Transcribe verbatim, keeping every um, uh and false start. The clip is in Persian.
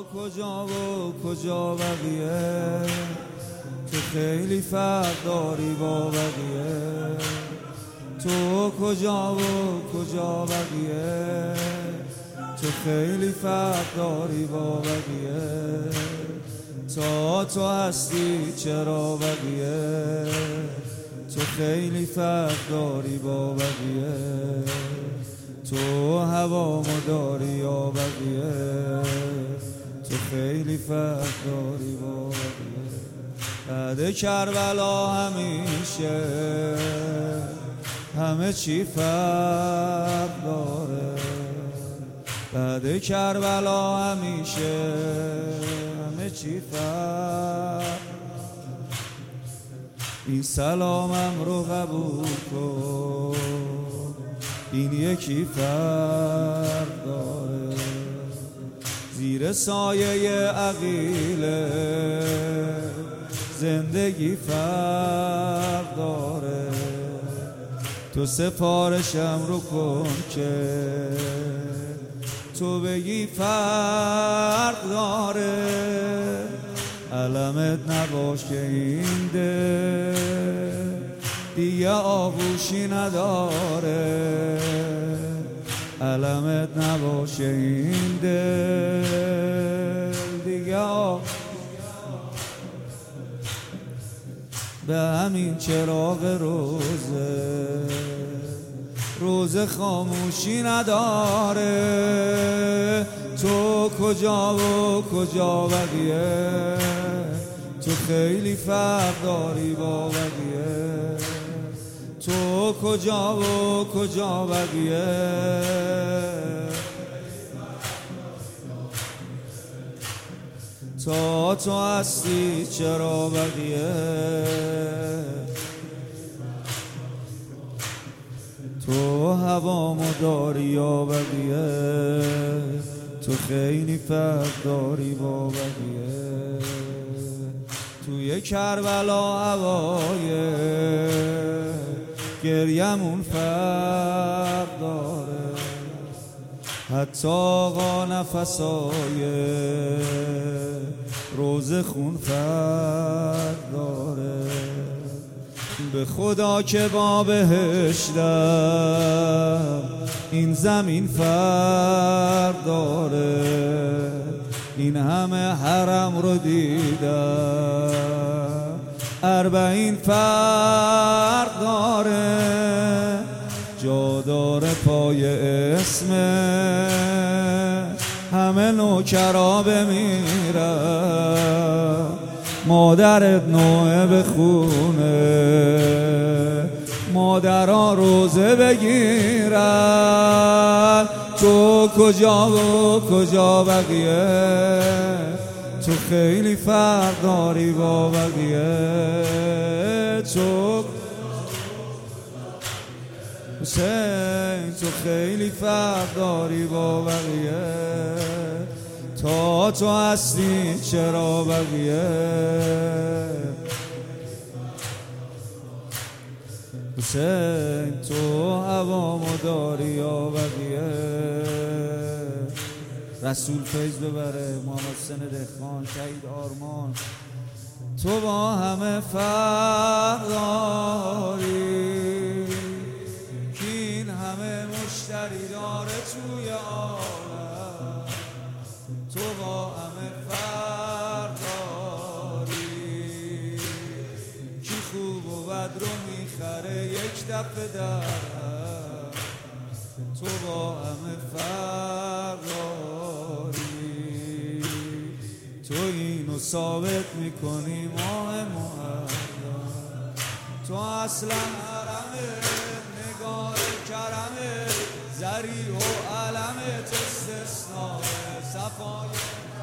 کجا و کجا بقیه، تو خیلی فرق داری با بقیه. تو کجا و کجا بقیه، تو خیلی فرق داری با بقیه. تا تو هستی چرا بقیه، تو خیلی فرق داری با بقیه. تو هوامو داری یا بقیه، تو خیلی فرق داری با بقیه. بعد کربلا همیشه همه چی فرق داره. بعد کربلا همیشه همه چی فرق. این سلامم رو قبول کن، این یکی فرق داره. زیر سایه عقیله زندگی فرق داره. تو سفارشم رو کن که تو بگی فرق داره. علمت نباش که این دل دیگه آغوشی نداره. علمت نباشه این دل دیگه آغوشی به همین چراغ روزه. روز خاموشی نداره. تو کجا و کجا بقیه، تو خیلی فرق داری با بقیه. تو کجا و کجا بقیه، تا تو هستی چرا بقیه. تو هوامو داری یا بقیه، تو خیلی فرق داری با بقیه. توی کربلا هوای گریمون فرق داره. حتی آقا نفسای روز خون فرق داره. به خدا که با بهشتم این زمین فرق داره. این همه حرم رو دیدم اربعین فرق داره. جا داره پای اسمه همه نوکرا بمیرن. مادرت نوعه بخونه، مادرها روزه بگیرن. تو کجا و کجا بقیه، تو خیلی فرق داری با بقیه. تو حسین تو خیلی فرق داری با بقیه. تا تو هستی چرا بقیه. حسین تو هوامو داری یا بقیه. رسول فیض ببره، محمد حسین دهقان، شهید آرمان. تو با همه فرق داری که این همه مشتری داره توی عالم. تو با همه فرق داری کی خوب و بد رو میخره یک دفعه در هم. تو با همه فرق داری، تو اینو ثابت میکنی ماه محرم. تو اصلا حرمه، نگاه کرمه، زری و علمت استثناء صفای